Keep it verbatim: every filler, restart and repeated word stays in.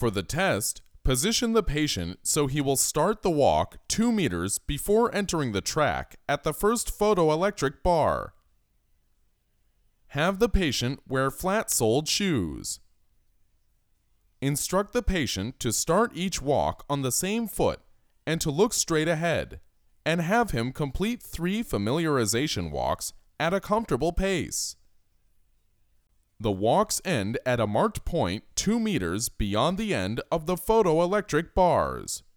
For the test, position the patient so he will start the walk two meters before entering the track at the first photoelectric bar. Have the patient wear flat-soled shoes. Instruct the patient to start each walk on the same foot and to look straight ahead, and have him complete three familiarization walks at a comfortable pace. The walks end at a marked point two meters beyond the end of the photoelectric bars.